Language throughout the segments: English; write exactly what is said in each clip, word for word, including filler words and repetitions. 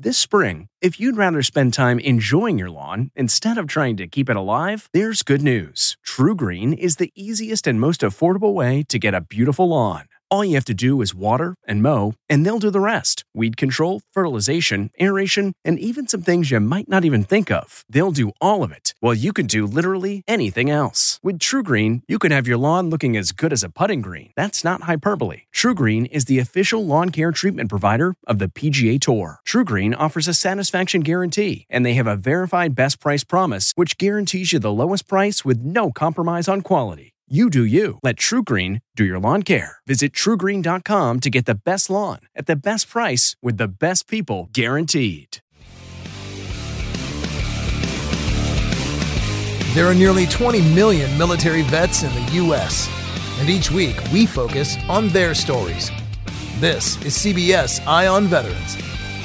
This spring, if you'd rather spend time enjoying your lawn instead of trying to keep it alive, there's good news. TruGreen is the easiest and most affordable way to get a beautiful lawn. All you have to do is water and mow, and they'll do the rest. Weed control, fertilization, aeration, and even some things you might not even think of. They'll do all of it, while you can do literally anything else. With TruGreen, you can have your lawn looking as good as a putting green. That's not hyperbole. TruGreen is the official lawn care treatment provider of the P G A Tour. TruGreen offers a satisfaction guarantee, and they have a verified best price promise, which guarantees you the lowest price with no compromise on quality. You do you. Let TruGreen do your lawn care. Visit True Green dot com to get the best lawn at the best price with the best people guaranteed. There are nearly twenty million military vets in the U S, and each week we focus on their stories. This is C B S Eye on Veterans.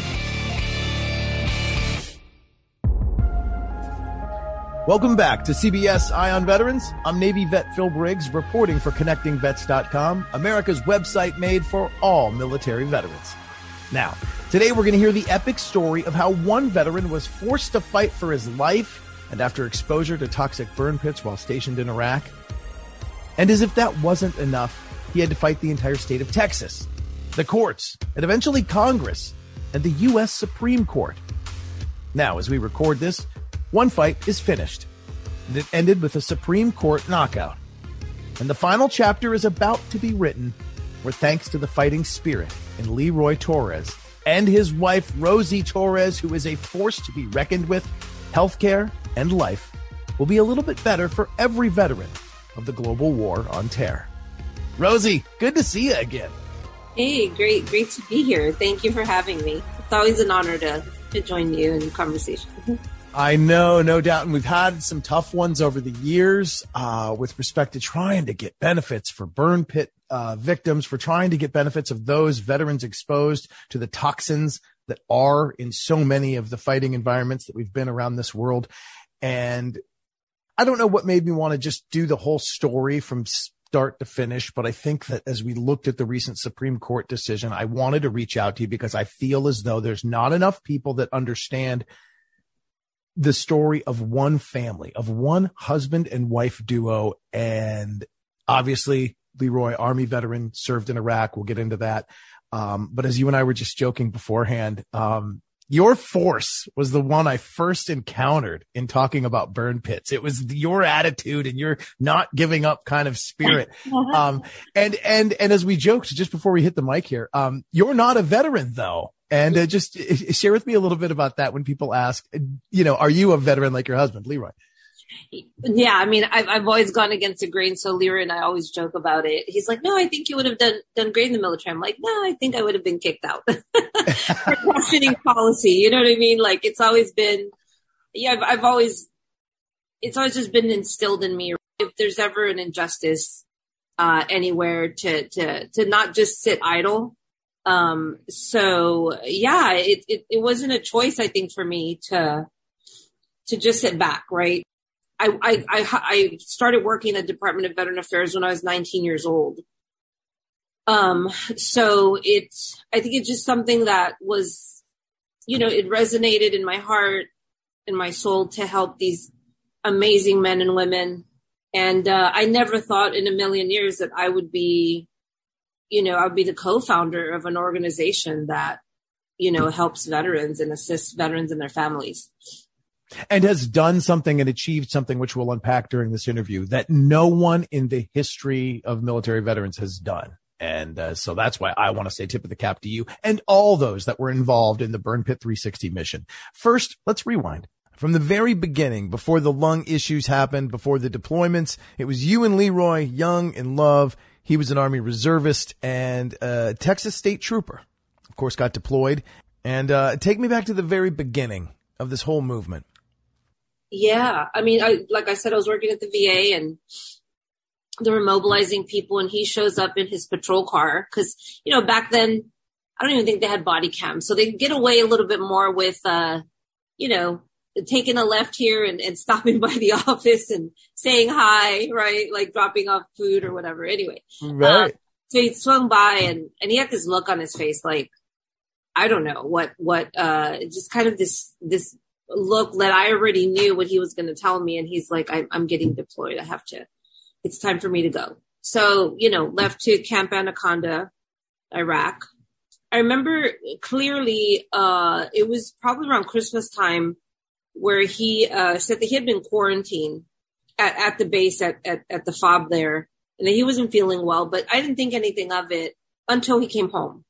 Welcome back to C B S Eye on Veterans. I'm Navy vet Phil Briggs, reporting for Connecting Vets dot com, America's website made for all military veterans. Now, today we're going to hear the epic story of how one veteran was forced to fight for his life and after exposure to toxic burn pits while stationed in Iraq. And as if that wasn't enough, he had to fight the entire state of Texas, the courts, and eventually Congress, and the U S Supreme Court. Now, as we record this, one fight is finished, and it ended with a Supreme Court knockout. And the final chapter is about to be written, where thanks to the fighting spirit in Leroy Torres and his wife, Rosie Torres, who is a force to be reckoned with, healthcare and life will be a little bit better for every veteran of the global war on terror. Rosie, good to see you again. Hey, great, great to be here. Thank you for having me. It's always an honor to, to join you in conversation. I know, no doubt. And we've had some tough ones over the years uh, with respect to trying to get benefits for burn pit uh, victims, for trying to get benefits of those veterans exposed to the toxins that are in so many of the fighting environments that we've been around this world. And I don't know what made me want to just do the whole story from start to finish, but I think that as we looked at the recent Supreme Court decision, I wanted to reach out to you because I feel as though there's not enough people that understand the story of one family, of one husband and wife duo. And obviously, Leroy, Army veteran, served in Iraq. We'll get into that. Um, but as you and I were just joking beforehand, um, your force was the one I first encountered in talking about burn pits. It was your attitude and your not giving up kind of spirit. Um, and, and, and as we joked just before we hit the mic here, um, you're not a veteran though. And uh, just uh, share with me a little bit about that when people ask, you know, are you a veteran like your husband, Leroy? Yeah, I mean, I've, I've always gone against the grain. So Leroy and I always joke about it. He's like, no, I think you would have done, done great in the military. I'm like, no, I think I would have been kicked out for questioning policy. You know what I mean? Like, it's always been, yeah, I've, I've always, it's always just been instilled in me. If there's ever an injustice uh, anywhere to, to, to not just sit idle. Um, so yeah, it, it, it wasn't a choice, I think, for me to, to just sit back. Right. I, I, I, I started working at the Department of Veteran Affairs when I was nineteen years old. Um, so it's, I think it's just something that was, you know, it resonated in my heart and my soul to help these amazing men and women. And, uh, I never thought in a million years that I would be, you know, I'd be the co-founder of an organization that, you know, helps veterans and assists veterans and their families. And has done something and achieved something, which we'll unpack during this interview, that no one in the history of military veterans has done. And uh, so that's why I want to say tip of the cap to you and all those that were involved in the Burn Pit three sixty mission. First, let's rewind. From the very beginning, before the lung issues happened, before the deployments, it was you and Leroy, young in love. He was an Army reservist and a Texas state trooper, of course, got deployed. And uh, take me back to the very beginning of this whole movement. Yeah. I mean, I, like I said, I was working at the V A and they were mobilizing people and he shows up in his patrol car. Cause, you know, back then, I don't even think they had body cams. So they get away a little bit more with, uh, you know, taking a left here and, and stopping by the office and saying hi, right? Like dropping off food or whatever. Anyway. Right. Uh, so he swung by and, and he had this look on his face like, I don't know what, what, uh, just kind of this, this look that I already knew what he was going to tell me. And he's like, I, I'm getting deployed. I have to, it's time for me to go. So, you know, left to Camp Anaconda, Iraq. I remember clearly, uh, it was probably around Christmas time where he, uh, said that he had been quarantined at, at the base at, at, at the FOB there, and that he wasn't feeling well, but I didn't think anything of it until he came home.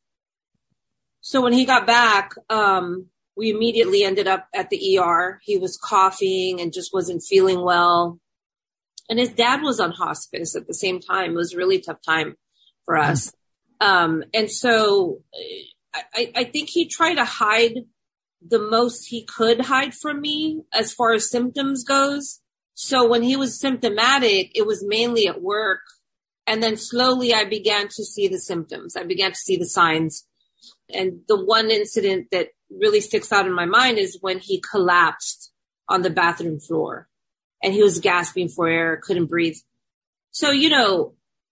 So when he got back, um, we immediately ended up at the E R. He was coughing and just wasn't feeling well. And his dad was on hospice at the same time. It was a really tough time for us. Um, and so I, I think he tried to hide the most he could hide from me as far as symptoms goes. So when he was symptomatic, it was mainly at work. And then slowly I began to see the symptoms. I began to see the signs. And the one incident that really sticks out in my mind is when he collapsed on the bathroom floor and he was gasping for air, couldn't breathe. So, you know,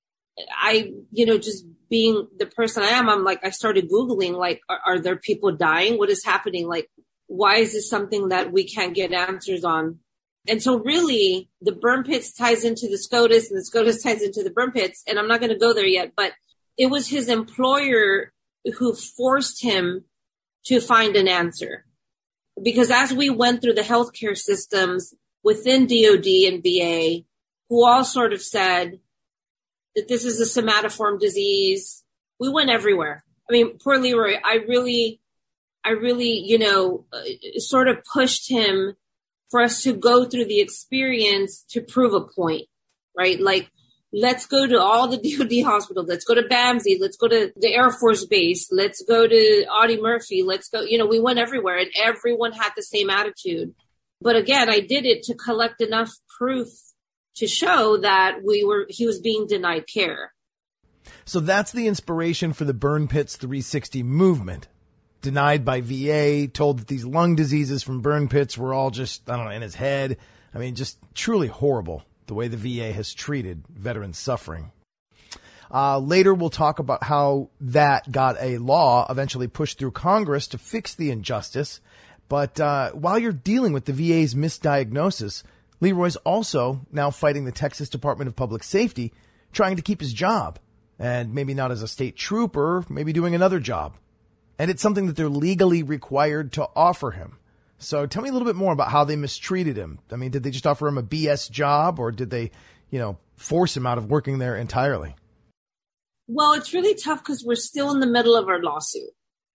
I, you know, just being the person I am, I'm like, I started Googling, like, are, are there people dying? What is happening? Like, why is this something that we can't get answers on? And so really the burn pits ties into the SCOTUS and the SCOTUS ties into the burn pits. And I'm not going to go there yet, but it was his employer who forced him to find an answer. Because as we went through the healthcare systems within D O D and V A, who all sort of said that this is a somatoform disease, we went everywhere. I mean, poor Leroy, I really, I really, you know, uh, sort of pushed him for us to go through the experience to prove a point, right? Like, let's go to all the D O D hospitals. Let's go to B A M S I. Let's go to the Air Force Base. Let's go to Audie Murphy. Let's go, you know, we went everywhere and everyone had the same attitude. But again, I did it to collect enough proof to show that we were, he was being denied care. So that's the inspiration for the Burn Pits three sixty movement. Denied by V A, told that these lung diseases from burn pits were all just, I don't know, in his head. I mean, just truly horrible the way the V A has treated veterans suffering. Uh, later, we'll talk about how that got a law eventually pushed through Congress to fix the injustice. But uh, while you're dealing with the V A's misdiagnosis, Leroy's also now fighting the Texas Department of Public Safety, trying to keep his job. And maybe not as a state trooper, maybe doing another job. And it's something that they're legally required to offer him. So tell me a little bit more about how they mistreated him. I mean, did they just offer him a B S job, or did they, you know, force him out of working there entirely? Well, it's really tough because we're still in the middle of our lawsuit,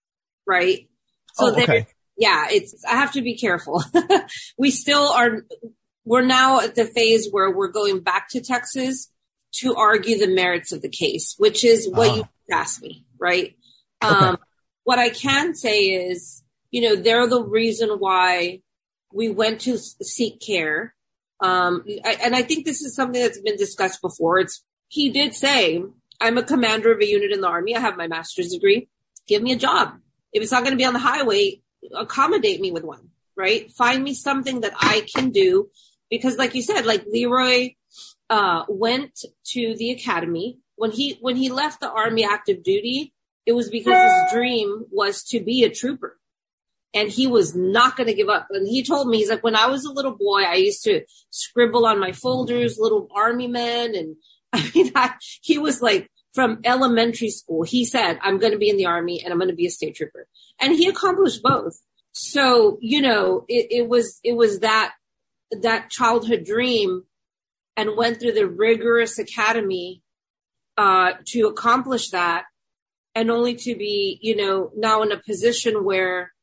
right? So oh, okay. Yeah, it's, I have to be careful. We still are, we're now at the phase where we're going back to Texas to argue the merits of the case, which is what oh. you asked me, right? Okay. Um, what I can say is, you know, they're the reason why we went to seek care. Um, I, and I think this is something that's been discussed before. It's, he did say, I'm a commander of a unit in the Army. I have my master's degree. Give me a job. If it's not going to be on the highway, accommodate me with one, right? Find me something that I can do. Because like you said, like Leroy, uh, went to the academy. When he, when he left the Army active duty, it was because his dream was to be a trooper. And he was not going to give up. And he told me, he's like, when I was a little boy, I used to scribble on my folders, little Army men. And I mean, I, he was like from elementary school. He said, I'm going to be in the Army and I'm going to be a state trooper. And he accomplished both. So, you know, it, it was, it was that, that childhood dream, and went through the rigorous academy, uh, to accomplish that. And only to be, you know, now in a position where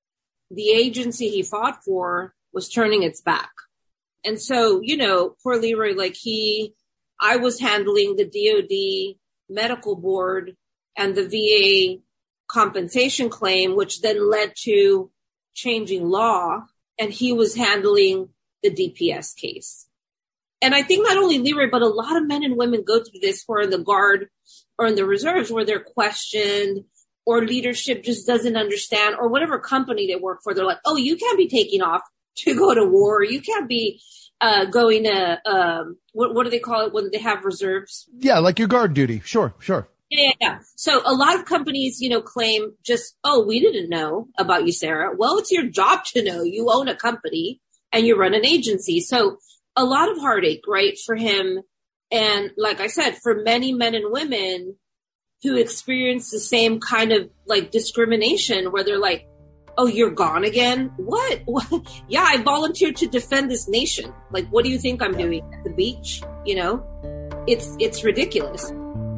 the agency he fought for was turning its back. And so, you know, poor Leroy, like he, I was handling the D O D medical board and the V A compensation claim, which then led to changing law. And he was handling the D P S case. And I think not only Leroy, but a lot of men and women go through this who are in the Guard or in the reserves, where they're questioned, or leadership just doesn't understand, or whatever company they work for. They're like, oh, you can't be taking off to go to war. You can't be uh, going to, um, what, what do they call it when they have reserves? Yeah, like your guard duty. Sure, sure. Yeah, yeah, yeah. So a lot of companies, you know, claim just, oh, we didn't know about you, Sarah. Well, it's your job to know. You own a company and you run an agency. So a lot of heartache, right, for him. And like I said, for many men and women who experience the same kind of like discrimination where they're like, oh, you're gone again? What? What? Yeah, I volunteered to defend this nation. Like, what do you think I'm doing at the beach? You know, it's, it's ridiculous.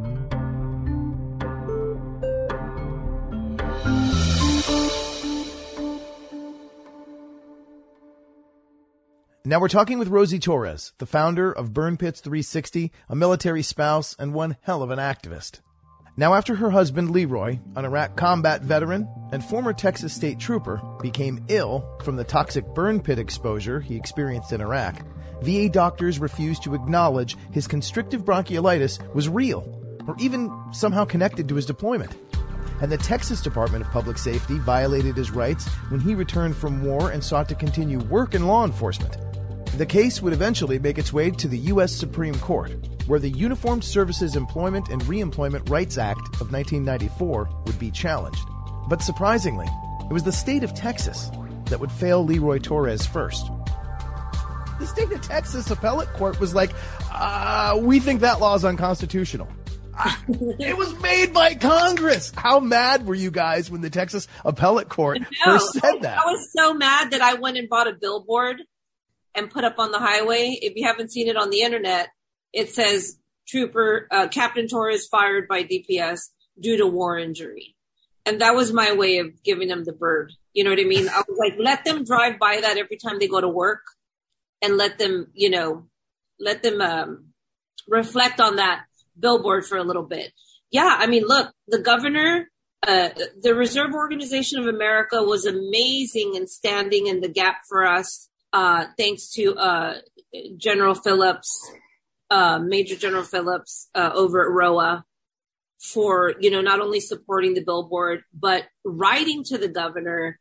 Now we're talking with Rosie Torres, the founder of Burn Pits three sixty, a military spouse and one hell of an activist. Now after her husband Leroy, an Iraq combat veteran and former Texas state trooper, became ill from the toxic burn pit exposure he experienced in Iraq, V A doctors refused to acknowledge his constrictive bronchiolitis was real or even somehow connected to his deployment. And the Texas Department of Public Safety violated his rights when he returned from war and sought to continue work in law enforcement. The case would eventually make its way to the U S Supreme Court, where the Uniformed Services Employment and Reemployment Rights Act of nineteen ninety-four would be challenged. But surprisingly, it was the state of Texas that would fail Leroy Torres first. The state of Texas appellate court was like, uh, we think that law is unconstitutional. It was made by Congress. How mad were you guys when the Texas appellate court first said that? I was so mad that I went and bought a billboard and put up on the highway. If you haven't seen it on the internet, it says Trooper uh, Captain Torres fired by D P S due to war injury. And that was my way of giving them the bird. You know what I mean? I was like, let them drive by that every time they go to work and let them, you know, let them um, reflect on that billboard for a little bit. Yeah. I mean, look, the governor, uh, the Reserve Organization of America was amazing in standing in the gap for us. Uh, thanks to, uh, General Phillips, uh, Major General Phillips, uh, over at R O A for, you know, not only supporting the billboard, but writing to the governor,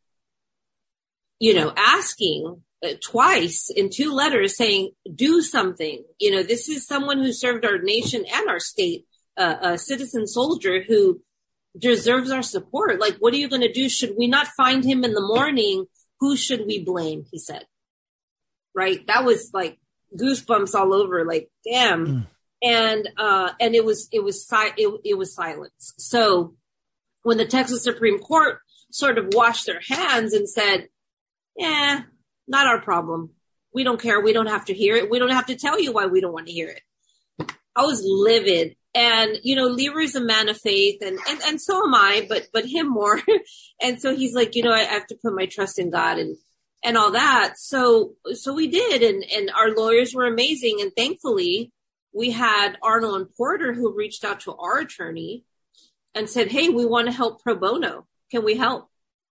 you know, asking uh, twice in two letters saying, do something. You know, this is someone who served our nation and our state, uh, a citizen soldier who deserves our support. Like, what are you going to do? Should we not find him in the morning? Who should we blame? He said. Right. That was like goosebumps all over, like, damn. Mm. And, uh, and it was, it was, si- it, it was silence. So when the Texas Supreme Court sort of washed their hands and said, yeah, not our problem. We don't care. We don't have to hear it. We don't have to tell you why we don't want to hear it. I was livid. And, you know, Leroy's a man of faith and, and, and so am I, but, but him more. And so he's like, you know, I have to put my trust in God and, and all that. So, so we did. And, and our lawyers were amazing. And thankfully we had Arnold and Porter who reached out to our attorney and said, hey, we want to help pro bono. Can we help?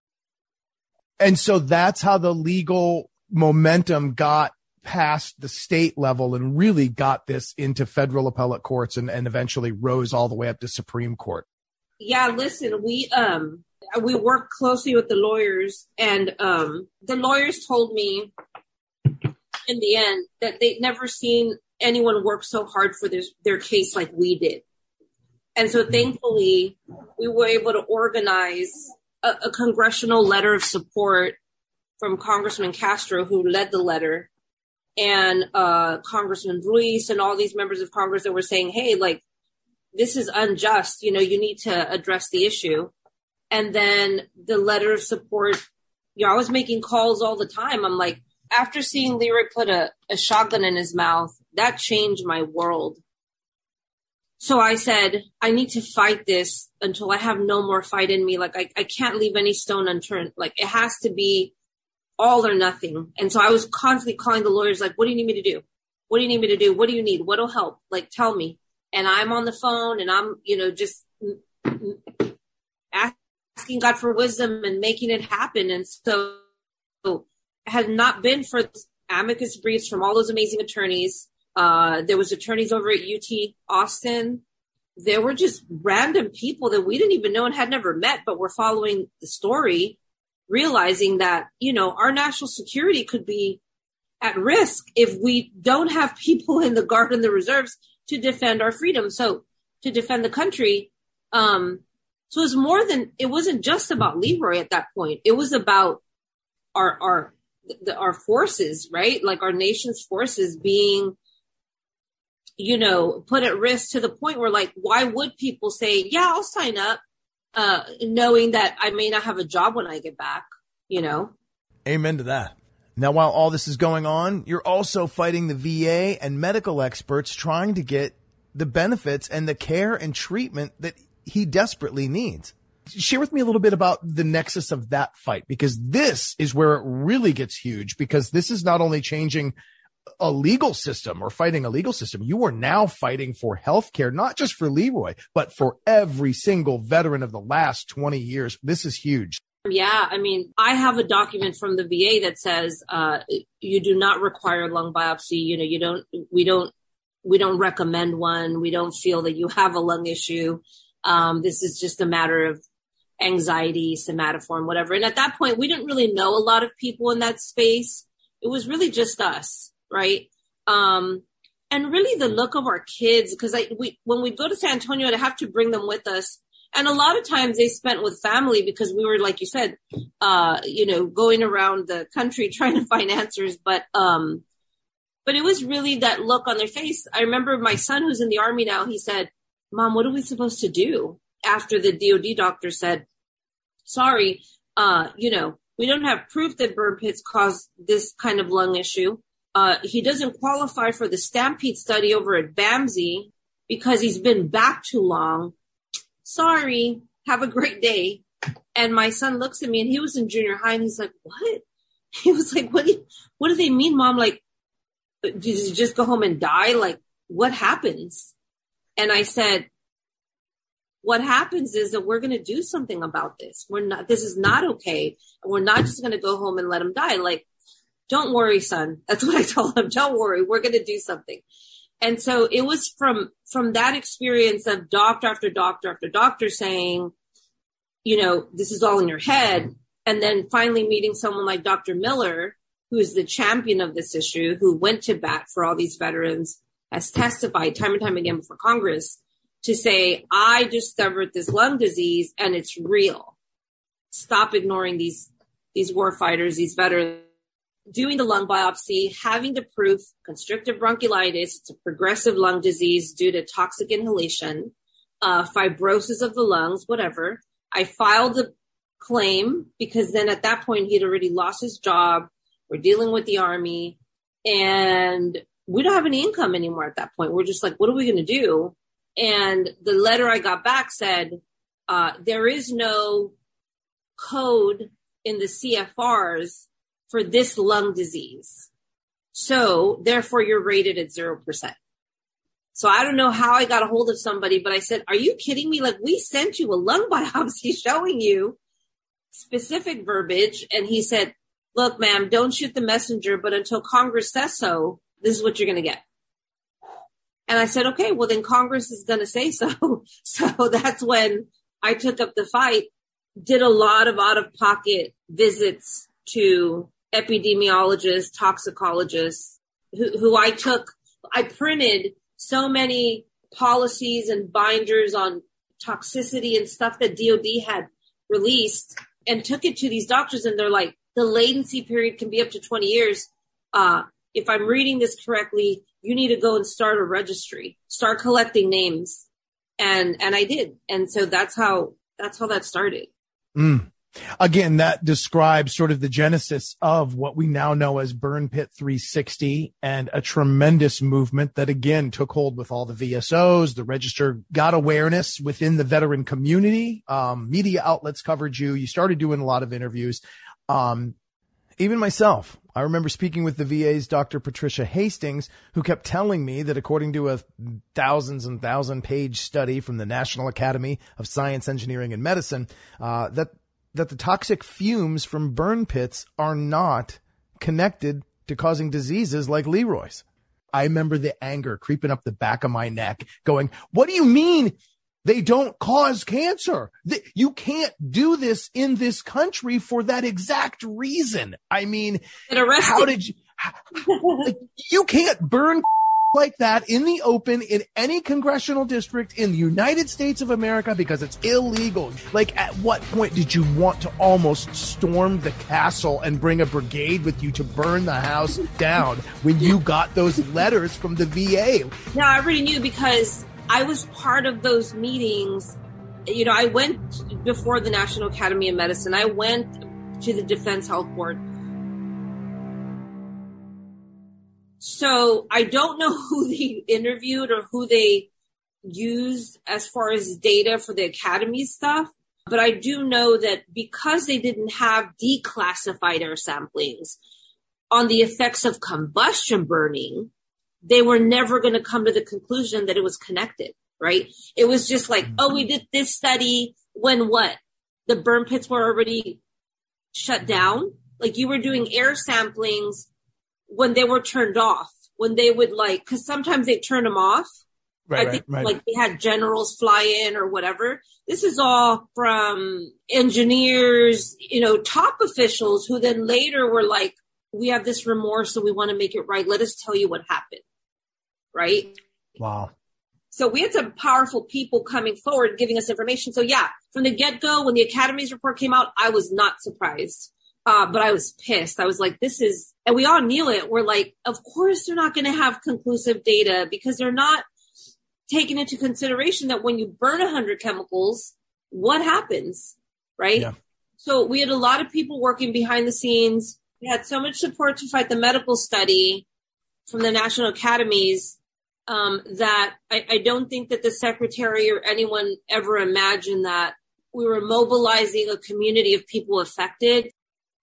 And so that's how the legal momentum got past the state level and really got this into federal appellate courts and, and eventually rose all the way up to Supreme Court. Yeah, listen, we, um, we worked closely with the lawyers and, um, the lawyers told me in the end that they'd never seen anyone work so hard for this, their case like we did. And so thankfully we were able to organize a, a congressional letter of support from Congressman Castro, who led the letter, and, uh, Congressman Ruiz and all these members of Congress that were saying, hey, like, this is unjust. You know, you need to address the issue. And then the letter of support, you know, I was making calls all the time. I'm like, after seeing Leroy put a, a shotgun in his mouth, that changed my world. So I said, I need to fight this until I have no more fight in me. Like, I, I can't leave any stone unturned. Like, it has to be all or nothing. And so I was constantly calling the lawyers, like, what do you need me to do? What do you need me to do? What do you need? What'll help? Like, tell me. And I'm on the phone and I'm, you know, just asking God for wisdom and making it happen. And so had it not been for amicus briefs from all those amazing attorneys, uh, there was attorneys over at U T Austin. There were just random people that we didn't even know and had never met, but were following the story, realizing that, you know, our national security could be at risk if we don't have people in the Guard and the reserves to defend our freedom. So to defend the country, Um, so it was more than, it wasn't just about Leroy at that point. It was about our, our, the, our forces, right? Like our nation's forces being, you know, put at risk to the point where, like, why would people say, yeah, I'll sign up, uh, knowing that I may not have a job when I get back, you know? Amen to that. Now, while all this is going on, you're also fighting the V A and medical experts trying to get the benefits and the care and treatment that he desperately needs. Share with me a little bit about the nexus of that fight, because this is where it really gets huge, because this is not only changing a legal system or fighting a legal system. You are now fighting for health care, not just for Leroy, but for every single veteran of the last twenty years. This is huge. Yeah, I mean, I have a document from the V A that says uh, you do not require a lung biopsy. You know, you don't, we don't, we don't recommend one. We don't feel that you have a lung issue. Um, this is just a matter of anxiety, somatoform, whatever. And at that point, we didn't really know a lot of people in that space. It was really just us, right? Um, and really the look of our kids, because I, we, when we go to San Antonio, I'd have to bring them with us. And a lot of times they spent with family because we were, like you said, uh, you know, going around the country trying to find answers. But, um, but it was really that look on their face. I remember my son, who's in the Army now, he said, Mom, what are we supposed to do? After the D O D doctor said, sorry, uh, you know, we don't have proof that burn pits cause this kind of lung issue. Uh, he doesn't qualify for the Stampede study over at B A M S I because he's been back too long. Sorry, have a great day. And my son looks at me, and he was in junior high, and he's like, what? He was like, what do you, what do they mean, Mom? Like, did you just go home and die? Like, what happens? And I said, what happens is that we're going to do something about this. We're not, this is not okay. And we're not just going to go home and let him die. Like, don't worry, son. That's what I told him. Don't worry. We're going to do something. And so it was from, from that experience of doctor after doctor after doctor saying, you know, this is all in your head. And then finally meeting someone like Doctor Miller, who is the champion of this issue, who went to bat for all these veterans, has testified time and time again before Congress to say, I discovered this lung disease and it's real. Stop ignoring these, these war fighters, these veterans. Doing the lung biopsy, having the proof, constrictive bronchiolitis, it's a progressive lung disease due to toxic inhalation, uh, fibrosis of the lungs, whatever. I filed the claim because then at that point he'd already lost his job. We're dealing with the Army and we don't have any income anymore at that point. We're just like, what are we going to do? And the letter I got back said, uh, there is no code in the C F Rs for this lung disease. So therefore you're rated at zero percent. So I don't know how I got a hold of somebody, but I said, are you kidding me? Like, we sent you a lung biopsy showing you specific verbiage. And he said, look, ma'am, don't shoot the messenger, but until Congress says so, this is what you're going to get. And I said, okay, well then Congress is going to say so. So that's when I took up the fight, did a lot of out of pocket visits to epidemiologists, toxicologists, who, who I took, I printed so many policies and binders on toxicity and stuff that D O D had released and took it to these doctors. And they're like, the latency period can be up to twenty years. Uh, if I'm reading this correctly, you need to go and start a registry, start collecting names. And, and I did. And so that's how, that's how that started. Mm. Again, that describes sort of the genesis of what we now know as Burn Pit three sixty, and a tremendous movement that, again, took hold with all the V S Os. The register got awareness within the veteran community. Um, media outlets covered you. You started doing a lot of interviews. Um, even myself, I remember speaking with the V A's Doctor Patricia Hastings, who kept telling me that according to a thousands and thousand page study from the National Academy of Science, Engineering, and Medicine, uh, that that the toxic fumes from burn pits are not connected to causing diseases like Leroy's. I remember the anger creeping up the back of my neck going, what do you mean they don't cause cancer? You can't do this in this country for that exact reason. I mean, how did you, how, like, you can't burn like that in the open in any congressional district in the United States of America because it's illegal. Like, at what point did you want to almost storm the castle and bring a brigade with you to burn the house down when you got those letters from the V A? No, I already knew because I was part of those meetings. You know, I went before the National Academy of Medicine. I went to the Defense Health Board. So I don't know who they interviewed or who they used as far as data for the Academy stuff. But I do know that because they didn't have declassified air samplings on the effects of combustion burning, they were never going to come to the conclusion that it was connected, right? It was just like, oh, we did this study when what? The burn pits were already shut down. Like you were doing air samplings when they were turned off, when they would like, cause sometimes they turn them off. Right, I think right, right. like they had generals fly in or whatever. This is all from engineers, you know, top officials who then later were like, we have this remorse, so we want to make it right. Let us tell you what happened. Right? Wow. So we had some powerful people coming forward, giving us information. So yeah, from the get-go, when the Academy's report came out, I was not surprised. Uh, but I was pissed. I was like, this is, and we all knew it. We're like, of course they're not going to have conclusive data because they're not taking into consideration that when you burn a hundred chemicals, what happens, right? Yeah. So we had a lot of people working behind the scenes. We had so much support to fight the medical study from the national academies um, that I, I don't think that the secretary or anyone ever imagined that we were mobilizing a community of people affected.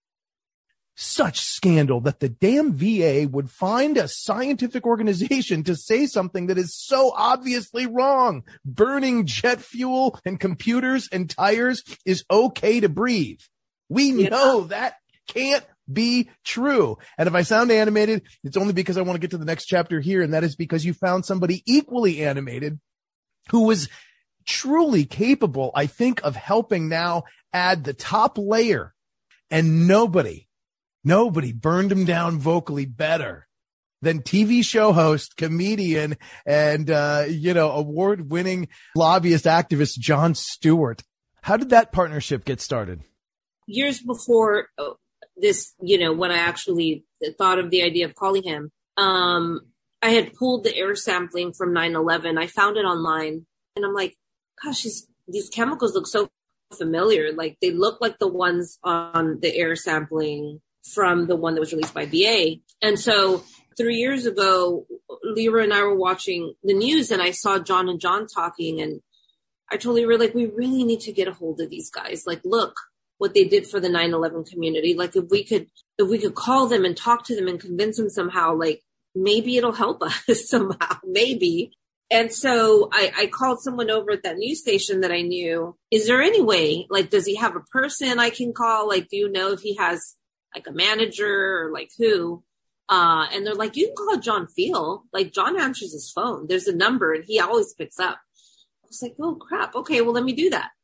Such scandal that the damn V A would find a scientific organization to say something that is so obviously wrong. Burning jet fuel and computers and tires is okay to breathe. We yeah. know that can't be true. And if I sound animated, it's only because I want to get to the next chapter here. And that is because you found somebody equally animated who was truly capable, I think, of helping now add the top layer. And nobody Nobody burned him down vocally better than T V show host, comedian, and, uh, you know, award-winning lobbyist activist Jon Stewart. How did that partnership get started? Years before this, you know, when I actually thought of the idea of calling him, um, I had pulled the air sampling from nine eleven. I found it online, and I'm like, gosh, these, these chemicals look so familiar. Like, they look like the ones on the air sampling from the one that was released by V A. And so three years ago, Lyra and I were watching the news and I saw John and John talking, and I told Lyra, like, we really need to get a hold of these guys. Like, look what they did for the nine eleven community. Like, if we could, if we could call them and talk to them and convince them somehow, like, maybe it'll help us somehow, maybe. And so I, I called someone over at that news station that I knew. Is there any way, like, does he have a person I can call? Like, do you know if he has like a manager or like who? Uh, and they're like, you can call John Feel. Like, John answers his phone. There's a number and he always picks up. I was like, oh crap. Okay, well, let me do that.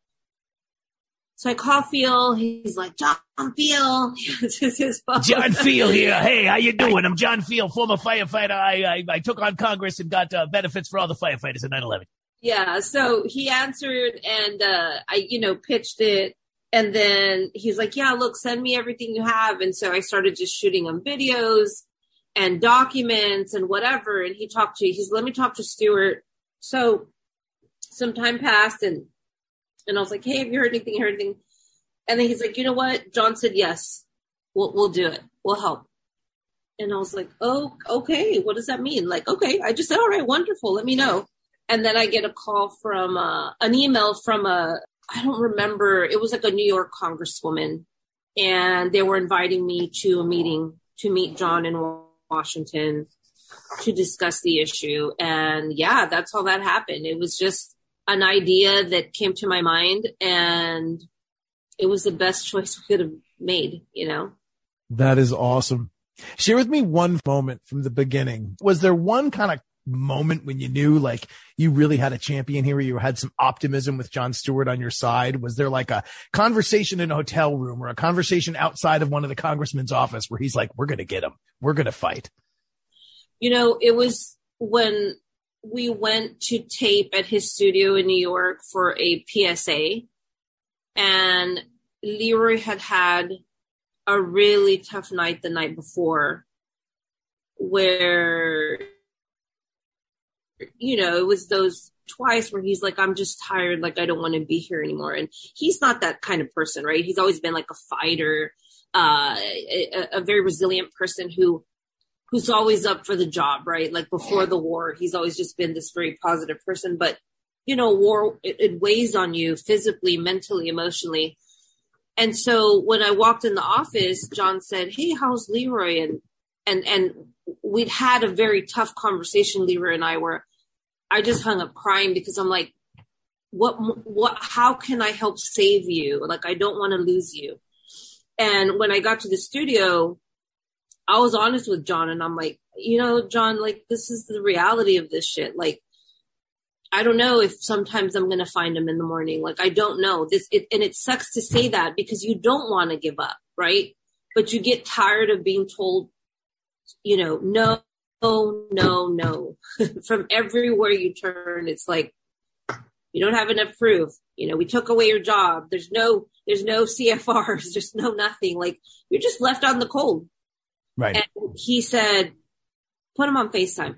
So I call Feel. He's like, John Feel. This is his phone. John Feel here. Hey, how you doing? I'm John Feel, former firefighter. I, I, I took on Congress and got uh, benefits for all the firefighters in nine eleven. Yeah. So he answered and, uh, I, you know, pitched it. And then he's like, yeah, look, send me everything you have. And so I started just shooting him videos and documents and whatever. And he talked to, he's, let me talk to Stewart. So some time passed and, and I was like, hey, have you heard anything? Heard anything? And then he's like, you know what? John said, yes, we'll, we'll do it. We'll help. And I was like, oh, okay. What does that mean? Like, okay. I just said, all right, wonderful. Let me know. And then I get a call from, uh, an email from a, I don't remember. It was like a New York congresswoman, and they were inviting me to a meeting to meet John in Washington to discuss the issue. And yeah, that's how that happened. It was just an idea that came to my mind, and it was the best choice we could have made, you know? That is awesome. Share with me one moment from the beginning. Was there one kind of moment when you knew like you really had a champion here, you had some optimism with Jon Stewart on your side? Was there like a conversation in a hotel room or a conversation outside of one of the congressman's office where he's like, we're going to get him, we're going to fight? You know, it was, when we went to tape at his studio in New York for a P S A, and Leroy had had a really tough night the night before, where, you know, it was those twice where he's like, I'm just tired. Like, I don't want to be here anymore. And he's not that kind of person, right? He's always been like a fighter, uh, a, a very resilient person who, who's always up for the job, right? Like before the war, he's always just been this very positive person. But, you know, war, it, it weighs on you physically, mentally, emotionally. And so when I walked in the office, John said, hey, how's Leroy? And, and, and we'd had a very tough conversation, Leroy and I, where I just hung up crying because I'm like, what, what, how can I help save you? Like, I don't want to lose you. And when I got to the studio, I was honest with John, and I'm like, you know, John, like, this is the reality of this shit. Like, I don't know if sometimes I'm going to find him in the morning. Like, I don't know this. It, and it sucks to say that because you don't want to give up. Right. But you get tired of being told, you know, no, no, no, from everywhere you turn. It's like, you don't have enough proof. You know, we took away your job. There's no, there's no C F Rs. There's no nothing. Like, you're just left on the cold. Right. And he said, put him on FaceTime.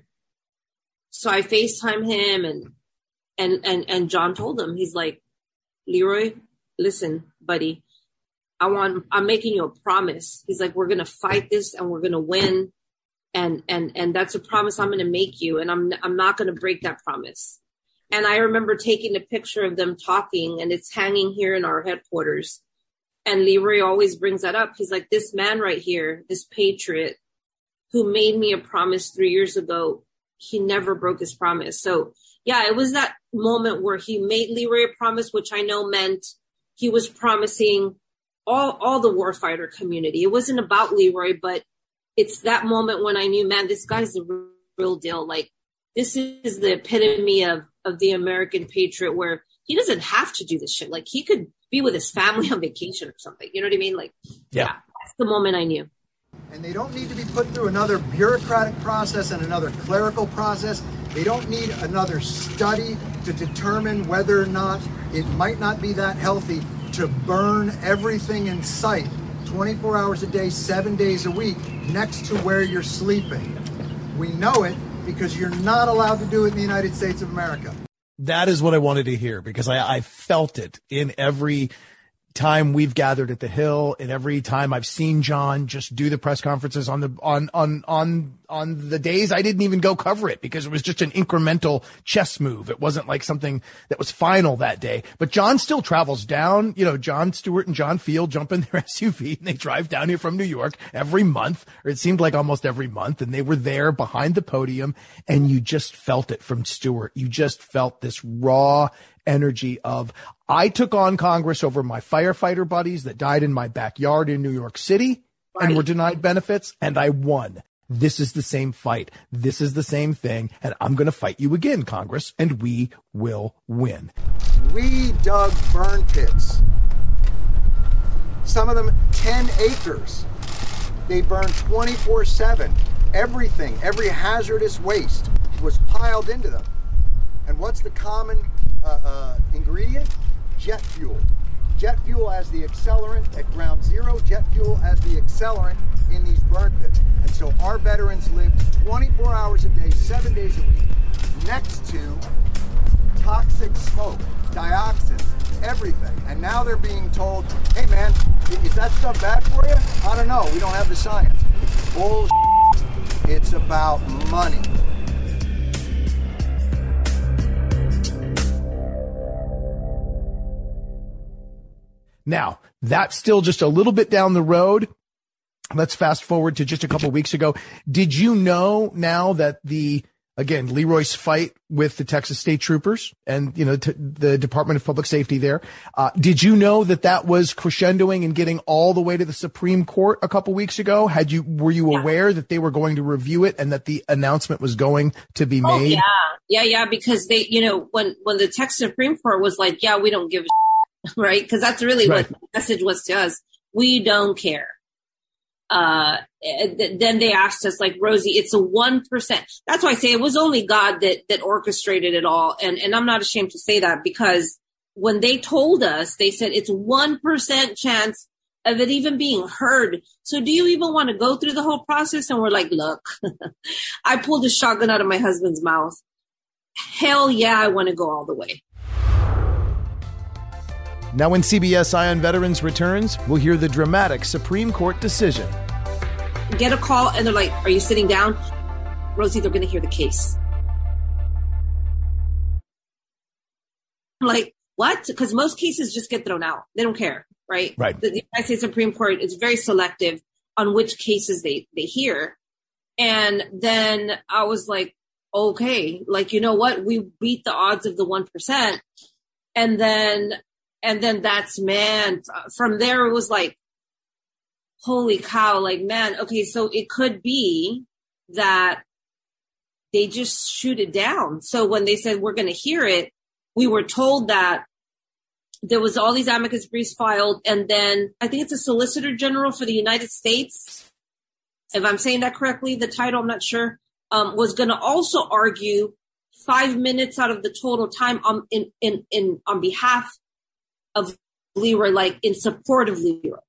So I FaceTime him, and, and, and, and John told him, he's like, Leroy, listen, buddy, I want, I'm making you a promise. He's like, we're going to fight this and we're going to win. And, and, and that's a promise I'm going to make you. And I'm, I'm not going to break that promise. And I remember taking a picture of them talking, and it's hanging here in our headquarters. And Leroy always brings that up. He's like, this man right here, this patriot who made me a promise three years ago, he never broke his promise. So yeah, it was that moment where he made Leroy a promise, which I know meant he was promising all, all the warfighter community. It wasn't about Leroy, but it's that moment when I knew, man, this guy's the real deal. Like, this is the epitome of, of the American patriot, where he doesn't have to do this shit. Like, he could be with his family on vacation or something. You know what I mean? Like, yeah, yeah that's the moment I knew. And they don't need to be put through another bureaucratic process and another clerical process. They don't need another study to determine whether or not it might not be that healthy to burn everything in sight twenty-four hours a day, seven days a week next to where you're sleeping. We know it because you're not allowed to do it in the United States of America. That is what I wanted to hear, because I, I felt it in every time we've gathered at the Hill, and every time I've seen John just do the press conferences on the on on on on the days I didn't even go cover it, because it was just an incremental chess move. It wasn't like something that was final that day. But John still travels down. You know, Jon Stewart and John Field jump in their S U V and they drive down here from New York every month, or it seemed like almost every month, and they were there behind the podium, and you just felt it from Stewart. You just felt this raw energy of, I took on Congress over my firefighter buddies that died in my backyard in New York City and were denied benefits, and I won. This is the same fight. This is the same thing, and I'm going to fight you again, Congress, and we will win. We dug burn pits. Some of them ten acres. They burned twenty-four seven. Everything, every hazardous waste was piled into them. And what's the common uh, uh, ingredient? Jet fuel. Jet fuel as the accelerant at ground zero, jet fuel as the accelerant in these burn pits. And so our veterans lived twenty-four hours a day, seven days a week, next to toxic smoke, dioxins, everything. And now they're being told, hey man, is that stuff bad for you? I don't know, we don't have the science. Bullshit. It's about money. Now, that's still just a little bit down the road. Let's fast forward to just a couple of weeks ago. Did you know now that the, again, Leroy's fight with the Texas State Troopers and, you know, t- the Department of Public Safety there, uh, did you know that that was crescendoing and getting all the way to the Supreme Court a couple weeks ago? Had you, were you yeah. aware that they were going to review it and that the announcement was going to be made? Oh, yeah. Yeah. Yeah. Because they, you know, when, when the Texas Supreme Court was like, yeah, we don't give a shit. Right? Because that's really right. What the message was to us. We don't care. Uh, then they asked us, like, Rosie, it's a one percent. That's why I say it was only God that, that orchestrated it all. And, and I'm not ashamed to say that, because when they told us, they said it's one percent chance of it even being heard. So do you even want to go through the whole process? And we're like, look, I pulled a shotgun out of my husband's mouth. Hell yeah, I want to go all the way. Now, when C B S Eye on Veterans returns, we'll hear the dramatic Supreme Court decision. Get a call and they're like, are you sitting down? Rosie, they're going to hear the case. I'm like, what? Because most cases just get thrown out. They don't care, right? Right. The United States Supreme Court is very selective on which cases they, they hear. And then I was like, okay, like, you know what? We beat the odds of the one percent. And then, and then that's, man, from there it was like, holy cow, like, man, okay, so it could be that they just shoot it down. So when they said we're going to hear it, we were told that there was all these amicus briefs filed, and then I think it's a Solicitor General for the United States, if I'm saying that correctly, the title, I'm not sure, um, was going to also argue five minutes out of the total time on, in, in, in, on behalf of Leroy, like in support of Leroy.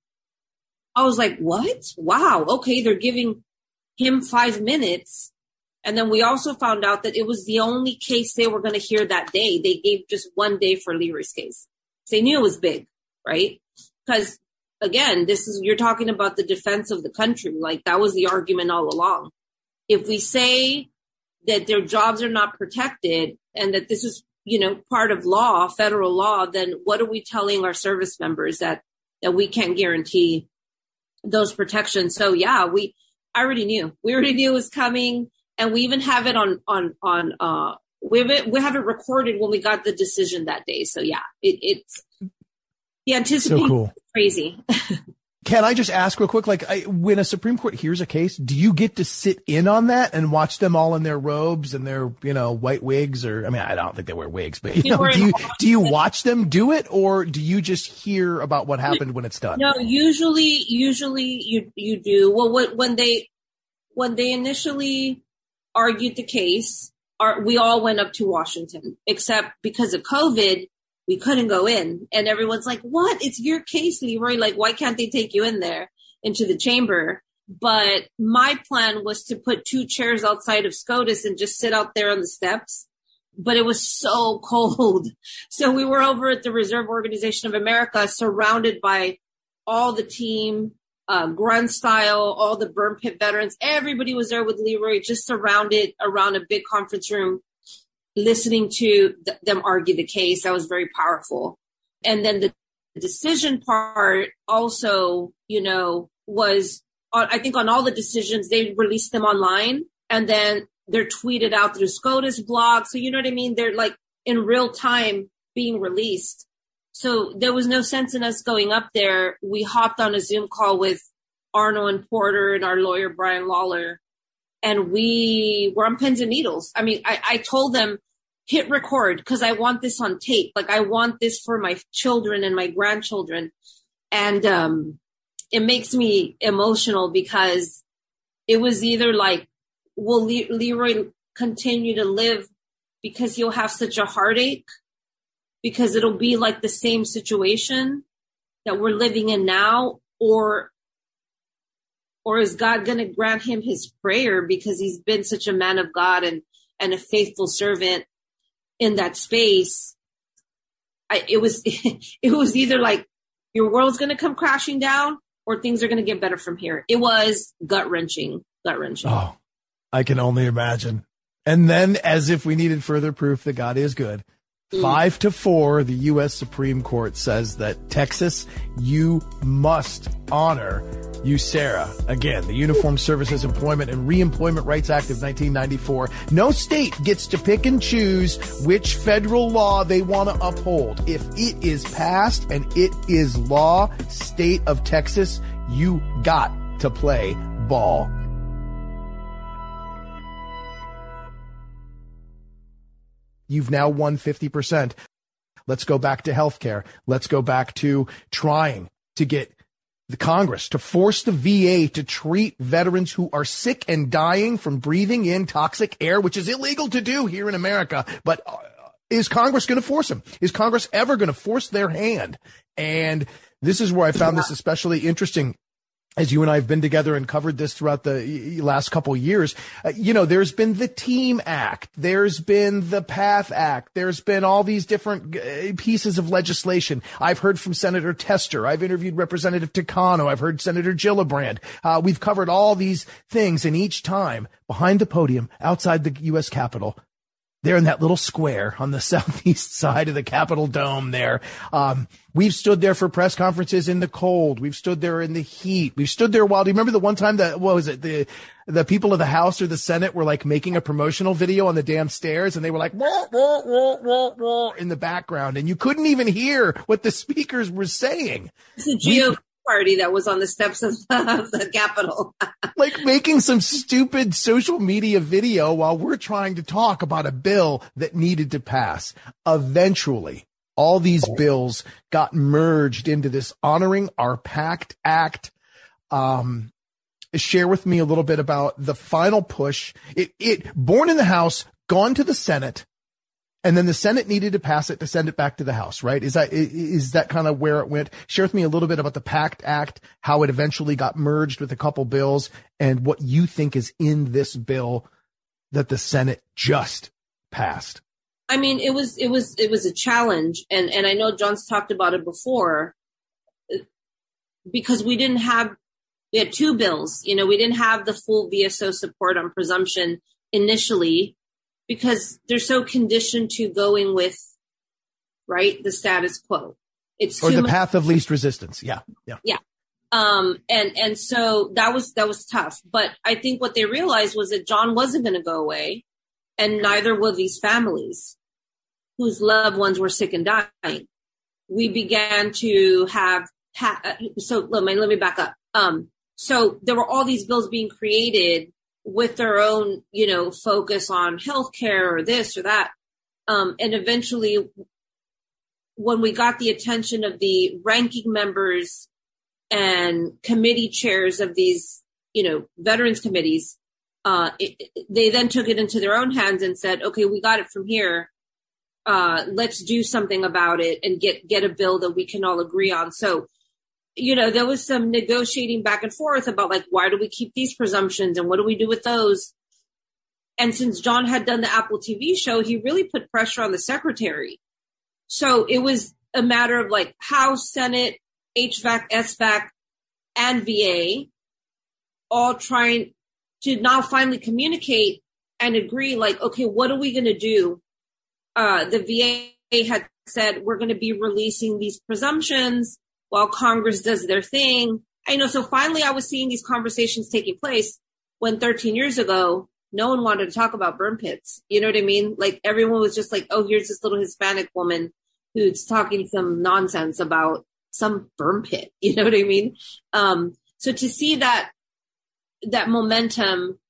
I was like, what? Wow. Okay. They're giving him five minutes. And then we also found out that it was the only case they were going to hear that day. They gave just one day for Leroy's case. They knew it was big, right? Because again, this is, you're talking about the defense of the country. Like, that was the argument all along. If we say that their jobs are not protected and that this is, you know, part of law, federal law, then what are we telling our service members that, that we can't guarantee those protections? So yeah, we, I already knew, we already knew it was coming. And we even have it on, on, on, uh, we have it, we have it recorded when we got the decision that day. So yeah, it, it's the anticipation so cool. is crazy. Can I just ask real quick, like, I, when a Supreme Court hears a case, do you get to sit in on that and watch them all in their robes and their, you know, white wigs? Or, I mean, I don't think they wear wigs, but, you know, do you, do you watch them do it, or do you just hear about what happened when it's done? No, usually, usually you, you do. Well, what, when they, when they initially argued the case, our, we all went up to Washington, except because of COVID, we couldn't go in. And everyone's like, what? It's your case, Leroy. Like, why can't they take you in there into the chamber? But my plan was to put two chairs outside of SCOTUS and just sit out there on the steps. But it was so cold. So we were over at the Reserve Organization of America, surrounded by all the team, uh, grunt style, all the burn pit veterans. Everybody was there with Leroy, just surrounded around a big conference room, listening to th- them argue the case. That was very powerful. And then the decision part also, you know, was, on, I think on all the decisions, they released them online, and then they're tweeted out through SCOTUS blog. So, you know what I mean? They're like in real time being released. So there was no sense in us going up there. We hopped on a Zoom call with Arno and Porter and our lawyer, Brian Lawler, and we were on pins and needles. I mean, I, I told them, hit record, because I want this on tape. Like, I want this for my children and my grandchildren. And um, it makes me emotional, because it was either like, will Le- Leroy continue to live because he'll have such a heartache, because it'll be like the same situation that we're living in now, or or is God going to grant him his prayer because he's been such a man of God and, and a faithful servant in that space? I, it was, it was either like your world's going to come crashing down or things are going to get better from here. It was gut wrenching, gut wrenching. Oh, I can only imagine. And then, as if we needed further proof that God is good, mm. five to four, the U S Supreme Court says that Texas, you must honor U S E R A. Again, the Uniformed Services Employment and Reemployment Rights Act of nineteen ninety-four. No state gets to pick and choose which federal law they want to uphold. If it is passed and it is law, state of Texas, you got to play ball. You've now won fifty percent. Let's go back to healthcare. Let's go back to trying to get the Congress to force the V A to treat veterans who are sick and dying from breathing in toxic air, which is illegal to do here in America. But uh, is Congress going to force them? Is Congress ever going to force their hand? And this is where I found this especially interesting. As you and I have been together and covered this throughout the last couple of years, uh, you know, there's been the TEAM Act, there's been the PATH Act, there's been all these different uh, pieces of legislation. I've heard from Senator Tester. I've interviewed Representative Takano. I've heard Senator Gillibrand. Uh, we've covered all these things, and each time behind the podium outside the U S Capitol, there in that little square on the southeast side of the Capitol Dome there. Um, we've stood there for press conferences in the cold. We've stood there in the heat. We've stood there while, do you remember the one time that, what was it? The, the people of the House or the Senate were like making a promotional video on the damn stairs, and they were like, wah, wah, wah, wah, wah, in the background. And you couldn't even hear what the speakers were saying. It's a G O P party that was on the steps of the Capitol. Like making some stupid social media video while we're trying to talk about a bill that needed to pass. Eventually, all these bills got merged into this Honoring Our Pact Act. Um, share with me a little bit about the final push. It, it born in the House, gone to the Senate, and then the Senate needed to pass it to send it back to the House, right? Is that, is that kind of where it went? Share with me a little bit about the PACT Act, how it eventually got merged with a couple bills, and what you think is in this bill that the Senate just passed. I mean, it was, it was, it was a challenge. And, and I know John's talked about it before, because we didn't have, we had two bills, you know, we didn't have the full V S O support on presumption initially, because they're so conditioned to going with, right, the status quo. It's or too the much- path of least resistance. Yeah, yeah, yeah. Um, and and so that was that was tough. But I think what they realized was that John wasn't going to go away, and neither were these families whose loved ones were sick and dying. We began to have pa- so let me let me back up. Um, so there were all these bills being created with their own, you know, focus on healthcare or this or that. Um, and eventually, when we got the attention of the ranking members and committee chairs of these, you know, veterans committees, uh, it, they then took it into their own hands and said, okay, we got it from here. Uh, let's do something about it and get, get a bill that we can all agree on. So, you know, there was some negotiating back and forth about like, why do we keep these presumptions and what do we do with those? And since John had done the Apple T V show, he really put pressure on the secretary. So it was a matter of like House, Senate, H V A C, S V A C, and V A all trying to now finally communicate and agree like, okay, what are we going to do? Uh, the V A had said, we're going to be releasing these presumptions while Congress does their thing. I know. So finally I was seeing these conversations taking place when thirteen years ago, no one wanted to talk about burn pits. You know what I mean? Like everyone was just like, oh, here's this little Hispanic woman who's talking some nonsense about some burn pit. You know what I mean? Um, so to see that, that momentum,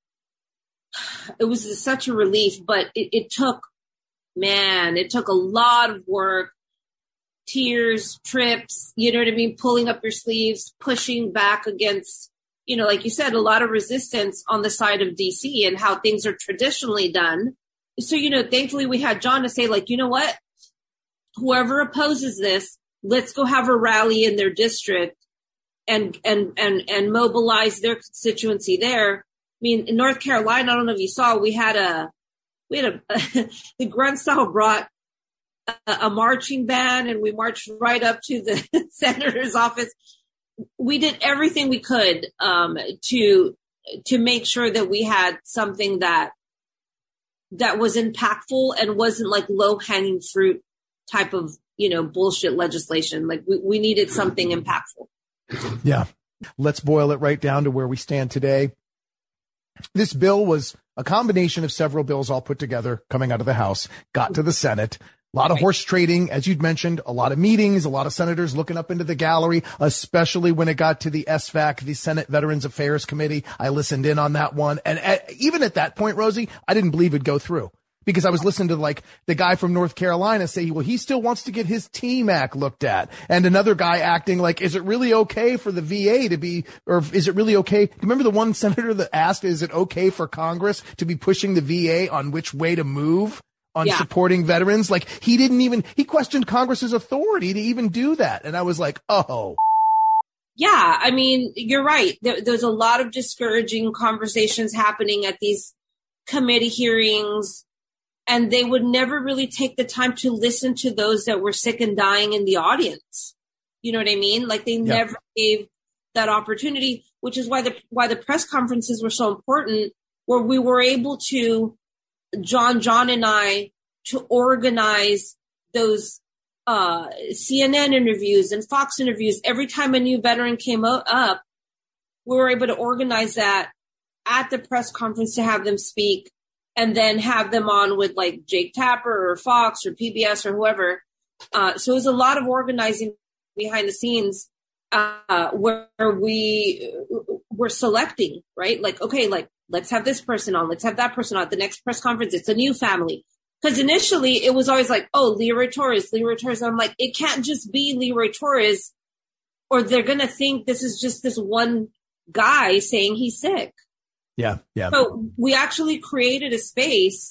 it was such a relief, but it, it took, man, it took a lot of work. Tears, trips, you know what I mean? Pulling up your sleeves, pushing back against, you know, like you said, a lot of resistance on the side of D C and how things are traditionally done. So, you know, thankfully we had John to say like, you know what, whoever opposes this, let's go have a rally in their district and, and, and, and mobilize their constituency there. I mean, in North Carolina, I don't know if you saw, we had a, we had a, the grunt style brought a marching band and we marched right up to the senator's office. We did everything we could um, to to make sure that we had something that that was impactful and wasn't like low hanging fruit type of, you know, bullshit legislation. Like we, we needed something impactful. Yeah. Let's boil it right down to where we stand today. This bill was a combination of several bills all put together coming out of the House, got to the Senate. A lot of horse trading, as you'd mentioned, a lot of meetings, a lot of senators looking up into the gallery, especially when it got to the S V A C, the Senate Veterans Affairs Committee. I listened in on that one. And at, even at that point, Rosie, I didn't believe it'd go through because I was listening to like the guy from North Carolina say, well, he still wants to get his T MAC looked at. And another guy acting like, is it really okay for the V A to be, or is it really okay? Do you remember the one senator that asked, is it okay for Congress to be pushing the V A on which way to move on yeah. supporting veterans? Like he didn't even, he questioned Congress's authority to even do that. And I was like, oh. Yeah, I mean, you're right. There, there's a lot of discouraging conversations happening at these committee hearings, and they would never really take the time to listen to those that were sick and dying in the audience. You know what I mean? Like they yeah. never gave that opportunity, which is why the why the press conferences were so important, where we were able to, John, John and I, to organize those Uh, C N N interviews and Fox interviews. Every time a new veteran came up, we were able to organize that at the press conference to have them speak, and then have them on with like Jake Tapper or Fox or P B S or whoever. Uh, so it was a lot of organizing behind the scenes uh, where we were selecting, right? Like, okay, like let's have this person on, let's have that person on. At the next press conference, it's a new family. Because initially it was always like, oh, Leroy Torres, Leroy Torres. And I'm like, it can't just be Leroy Torres, or they're going to think this is just this one guy saying he's sick. Yeah, yeah. So we actually created a space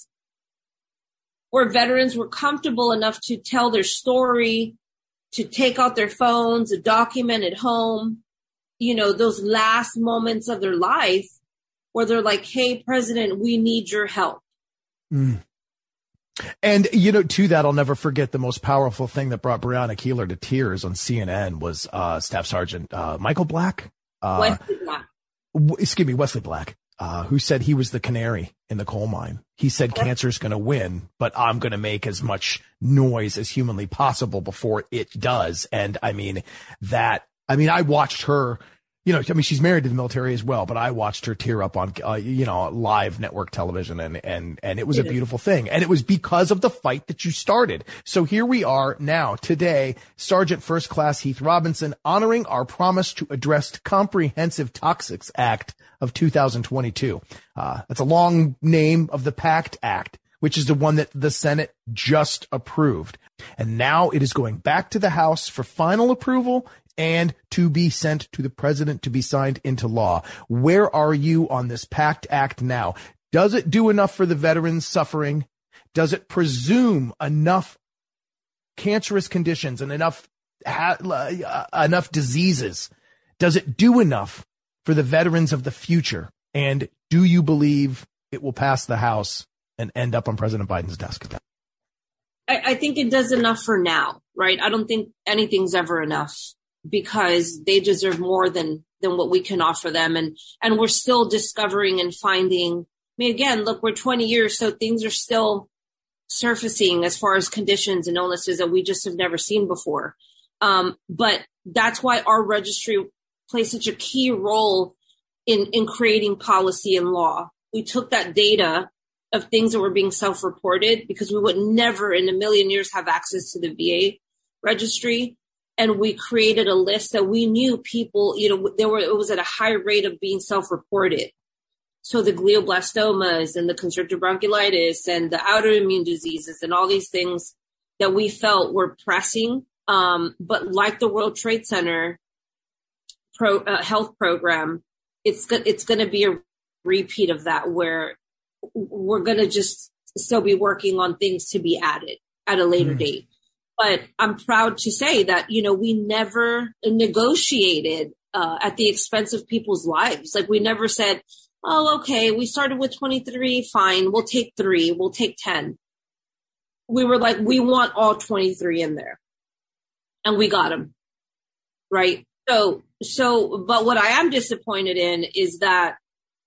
where veterans were comfortable enough to tell their story, to take out their phones, to document at home, you know, those last moments of their life where they're like, hey, President, we need your help. Mm. And, you know, to that, I'll never forget the most powerful thing that brought Breonna Keeler to tears on C N N was uh, Staff Sergeant uh, Michael Black. Uh, Wesley Black. W- excuse me, Wesley Black, uh, who said he was the canary in the coal mine. He said Yep. cancer's going to win, but I'm going to make as much noise as humanly possible before it does. And I mean, that, I mean, I watched her. You know, I mean, she's married to the military as well, but I watched her tear up on, uh, you know, live network television, and, and, and it was a beautiful thing. And it was because of the fight that you started. So here we are now today, Sergeant First Class Heath Robinson, honoring our promise to address Comprehensive Toxics Act of two thousand twenty-two. Uh, that's a long name of the PACT Act, which is the one that the Senate just approved. And now it is going back to the House for final approval and to be sent to the president to be signed into law. Where are you on this PACT Act now? Does it do enough for the veterans suffering? Does it presume enough cancerous conditions and enough ha- uh, enough diseases? Does it do enough for the veterans of the future? And do you believe it will pass the House and end up on President Biden's desk? I, I think it does enough for now, right? I don't think anything's ever enough, because they deserve more than, than what we can offer them. And, and we're still discovering and finding, I mean, again, look, we're twenty years, so things are still surfacing as far as conditions and illnesses that we just have never seen before. Um, but that's why our registry plays such a key role in, in creating policy and law. We took that data of things that were being self-reported, because we would never in a million years have access to the V A registry. And we created a list that we knew people, you know, there were, it was at a high rate of being self-reported. So the glioblastomas and the constrictive bronchiolitis and the autoimmune diseases and all these things that we felt were pressing. Um, but like the World Trade Center pro, uh, health program, it's, it's going to be a repeat of that, where we're going to just still be working on things to be added at a later mm. date. But I'm proud to say that, you know, we never negotiated uh, at the expense of people's lives. Like, we never said, oh, okay, we started with twenty-three, fine, we'll take three, we'll take ten. We were like, we want all twenty-three in there. And we got them. Right? So, so, but what I am disappointed in is that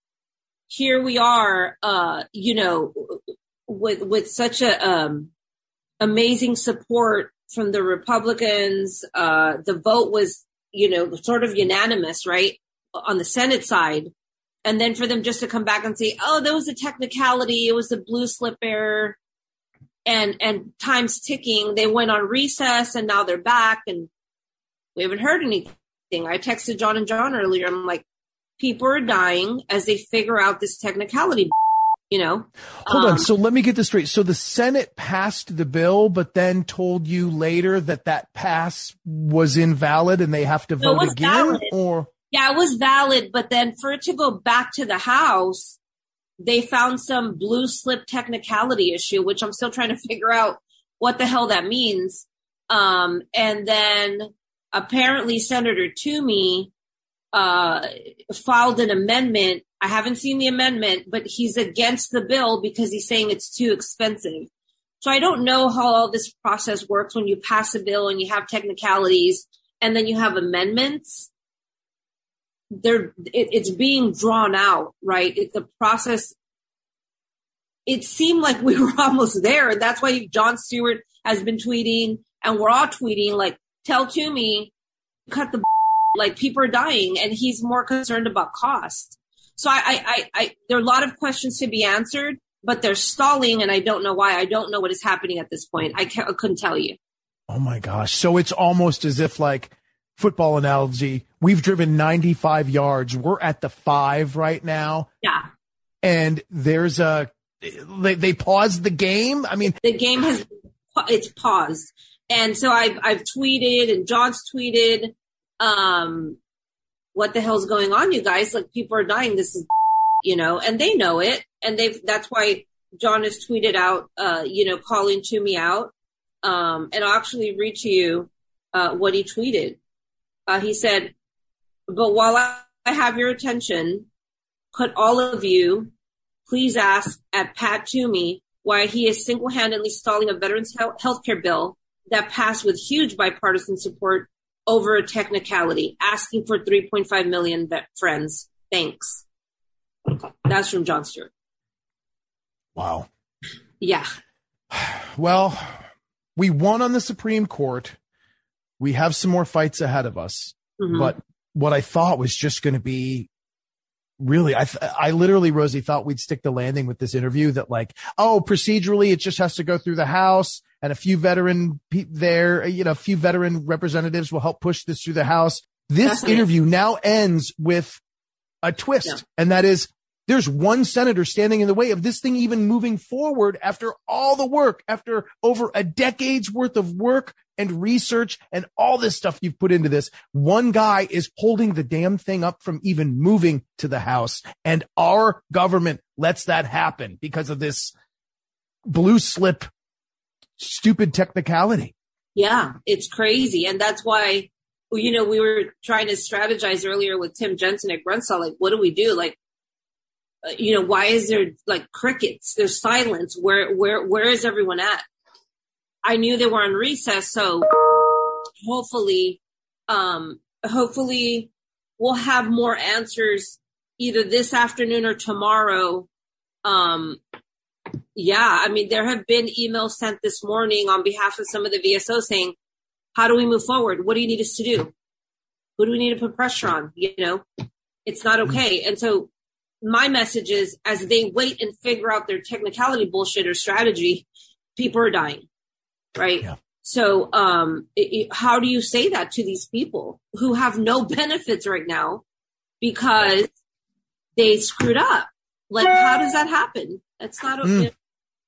here we are, uh, you know, with, with such a, um, amazing support from the Republicans. Uh, the vote was, you know, sort of unanimous, right, on the Senate side. And then for them just to come back and say, oh, there was a technicality, it was a blue slip error, and and time's ticking. They went on recess and now they're back and we haven't heard anything. I texted John and John earlier. I'm like, people are dying as they figure out this technicality. you know. Hold um, on. So let me get this straight. So the Senate passed the bill, but then told you later that that pass was invalid and they have to No, it vote was again? valid. Or Yeah, it was valid, but then for it to go back to the House, they found some blue slip technicality issue, which I'm still trying to figure out what the hell that means. Um, and then apparently Senator Toomey uh, filed an amendment. I haven't seen the amendment, but he's against the bill because he's saying it's too expensive. So I don't know how all this process works when you pass a bill and you have technicalities and then you have amendments. They're, it, it's being drawn out, right? It, the process, it seemed like we were almost there. And that's why Jon Stewart has been tweeting and we're all tweeting, like, tell Toomey, cut the, like, people are dying, and he's more concerned about cost. So I, I, I, I, there are a lot of questions to be answered, but they're stalling, and I don't know why. I don't know what is happening at this point. I, can't, I couldn't tell you. Oh my gosh. So it's almost as if, like, football analogy, we've driven ninety-five yards. We're at the five right now. Yeah. And there's a, they, they paused the game. I mean, the game has, it's paused. And so I've, I've tweeted and John's tweeted, um, what the hell's going on, you guys? Like, people are dying. This is, you know, and they know it. And they've, that's why John has tweeted out, uh, you know, calling Toomey out. Um, and I'll actually read to you, uh, what he tweeted. Uh, he said, but while I have your attention, could all of you please ask at Pat Toomey why he is single-handedly stalling a veterans health care bill that passed with huge bipartisan support over a technicality, asking for three point five million vet friends. Thanks. That's from Jon Stewart. Wow. Yeah. Well, we won on the Supreme Court. We have some more fights ahead of us. Mm-hmm. But what I thought was just going to be really, I, th- I literally, Rosie, thought we'd stick the landing with this interview that, like, oh, procedurally, it just has to go through the House and a few veteran pe- there, you know, a few veteran representatives will help push this through the House. This That's interview it. now ends with a twist. Yeah. And that is, there's one senator standing in the way of this thing even moving forward after all the work, after over a decade's worth of work and research and all this stuff you've put into this. One guy is holding the damn thing up from even moving to the House. And our government lets that happen because of this blue slip, stupid technicality. Yeah, it's crazy. And that's why, you know, we were trying to strategize earlier with Tim Jensen at Grunsell. Like, what do we do? Like, uh, you know, why is there like crickets? There's silence. Where, where, where is everyone at? I knew they were on recess. So hopefully, um, hopefully we'll have more answers either this afternoon or tomorrow. Um, yeah, I mean, there have been emails sent this morning on behalf of some of the V S Os saying, how do we move forward? What do you need us to do? Who do we need to put pressure on? You know, it's not okay. And so my message is, as they wait and figure out their technicality bullshit or strategy, people are dying, right? Yeah. So um, it, it, how do you say that to these people who have no benefits right now because they screwed up? Like, how does that happen? That's not okay. Mm.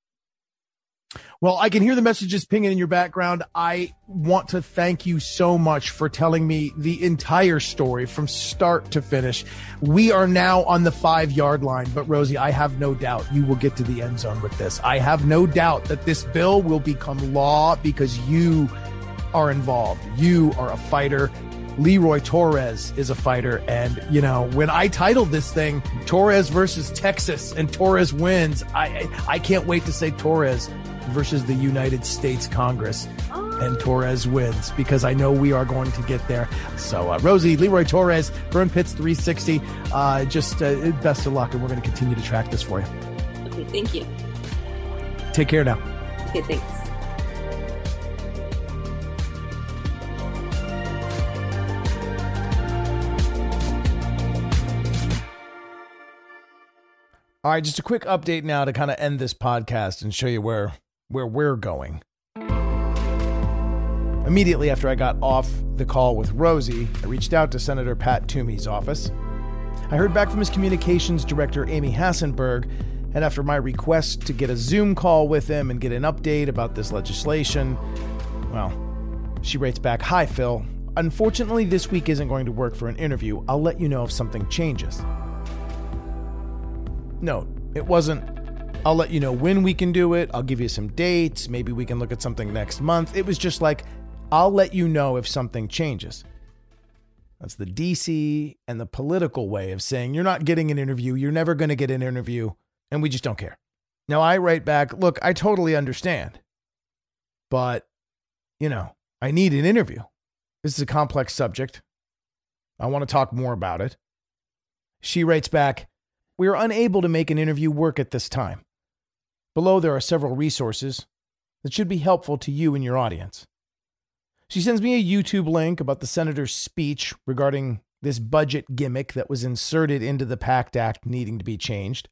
Well, I can hear the messages pinging in your background. I want to thank you so much for telling me the entire story from start to finish. We are now on the five-yard line, but Rosie, I have no doubt you will get to the end zone with this. I have no doubt that this bill will become law because you are involved. You are a fighter. Leroy Torres is a fighter. And, you know, when I titled this thing, Torres versus Texas, and Torres wins, I I can't wait to say Torres versus the United States Congress, and Torres wins, because I know we are going to get there. So, uh, Rosie, Leroy Torres, Burn Pits three sixty, uh, just uh, best of luck, and we're going to continue to track this for you. Okay, thank you. Take care now. Okay, thanks. All right, just a quick update now to kind of end this podcast and show you where where we're going. Immediately after I got off the call with Rosie, I reached out to Senator Pat Toomey's office. I heard back from his communications director, Amy Hassenberg, And after my request to get a Zoom call with him and get an update about this legislation, well, she writes back, "Hi, Phil. Unfortunately, this week isn't going to work for an interview. I'll let you know if something changes." No, it wasn't, "I'll let you know when we can do it. I'll give you some dates. Maybe we can look at something next month." It was just like, "I'll let you know if something changes." That's the D C and the political way of saying you're not getting an interview. You're never going to get an interview. And we just don't care. Now I write back, "Look, I totally understand. But, you know, I need an interview. This is a complex subject. I want to talk more about it." She writes back, "We are unable to make an interview work at this time. Below there are several resources that should be helpful to you and your audience." She sends me a YouTube link about the senator's speech regarding this budget gimmick that was inserted into the PACT Act needing to be changed.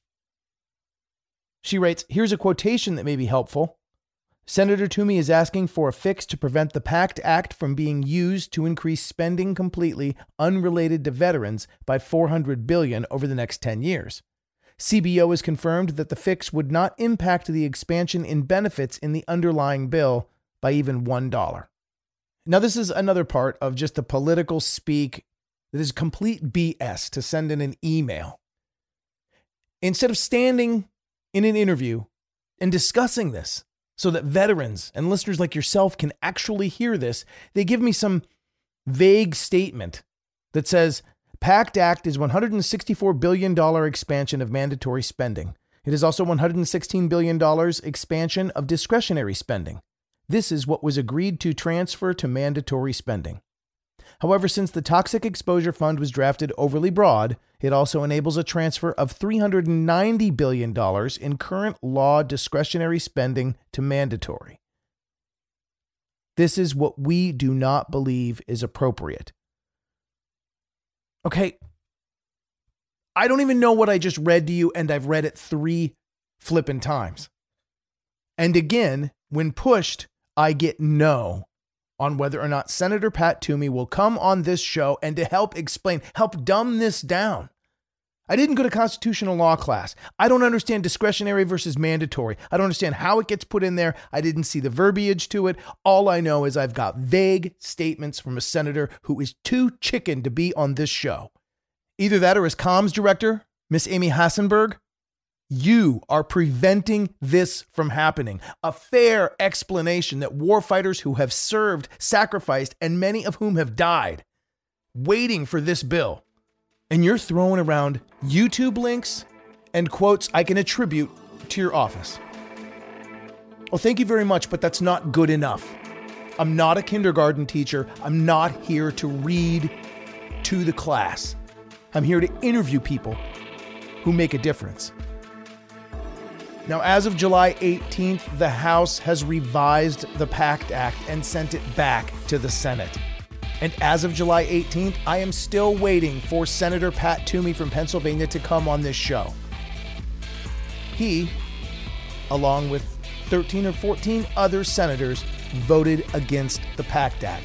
She writes, "Here's a quotation that may be helpful. Senator Toomey is asking for a fix to prevent the PACT Act from being used to increase spending completely unrelated to veterans by four hundred billion dollars over the next ten years. C B O has confirmed that the fix would not impact the expansion in benefits in the underlying bill by even one dollar. Now, this is another part of just the political speak that is complete B S to send in an email. Instead of standing in an interview and discussing this so that veterans and listeners like yourself can actually hear this, they give me some vague statement that says, PACT Act is one hundred sixty-four billion dollars expansion of mandatory spending. It is also one hundred sixteen billion dollars expansion of discretionary spending. This is what was agreed to transfer to mandatory spending. However, since the Toxic Exposure Fund was drafted overly broad, it also enables a transfer of three hundred ninety billion dollars in current law discretionary spending to mandatory. This is what we do not believe is appropriate. Okay, I don't even know what I just read to you, and I've read it three flippin' times. And again, when pushed, I get no on whether or not Senator Pat Toomey will come on this show and to help explain, help dumb this down. I didn't go to constitutional law class. I don't understand discretionary versus mandatory. I don't understand how it gets put in there. I didn't see the verbiage to it. All I know is I've got vague statements from a senator who is too chicken to be on this show. Either that or as comms director, Miss Amy Hassenberg, you are preventing this from happening. A fair explanation that warfighters who have served, sacrificed, and many of whom have died, waiting for this bill. And you're throwing around YouTube links and quotes I can attribute to your office. Well, thank you very much, but that's not good enough. I'm not a kindergarten teacher. I'm not here to read to the class. I'm here to interview people who make a difference. Now, as of July eighteenth, the House has revised the PACT Act and sent it back to the Senate. And as of July eighteenth, I am still waiting for Senator Pat Toomey from Pennsylvania to come on this show. He, along with thirteen or fourteen other senators, voted against the PACT Act.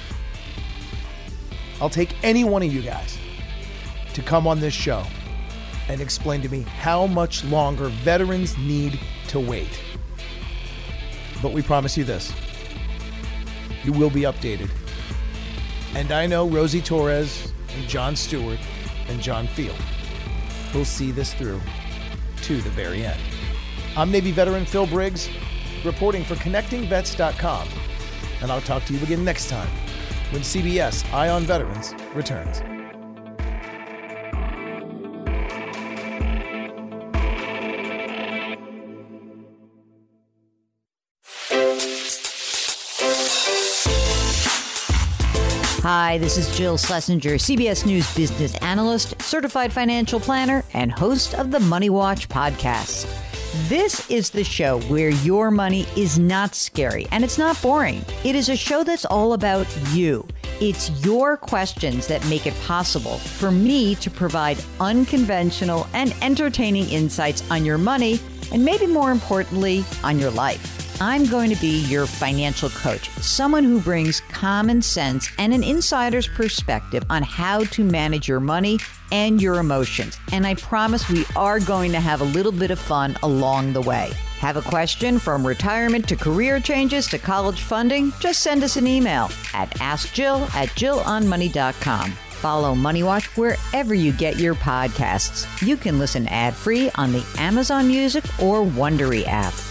I'll take any one of you guys to come on this show and explain to me how much longer veterans need to wait. But we promise you this. You will be updated. And I know Rosie Torres and Jon Stewart and John Field will see this through to the very end. I'm Navy veteran Phil Briggs, reporting for connecting vets dot com. And I'll talk to you again next time when C B S Eye on Veterans returns. Hi, this is Jill Schlesinger, C B S News business analyst, certified financial planner, and host of the Money Watch podcast. This is the show where your money is not scary and it's not boring. It is a show that's all about you. It's your questions that make it possible for me to provide unconventional and entertaining insights on your money and maybe more importantly, on your life. I'm going to be your financial coach, someone who brings common sense and an insider's perspective on how to manage your money and your emotions. And I promise we are going to have a little bit of fun along the way. Have a question from retirement to career changes to college funding? Just send us an email at askjill at jill on money dot com. Follow Money Watch wherever you get your podcasts. You can listen ad-free on the Amazon Music or Wondery app.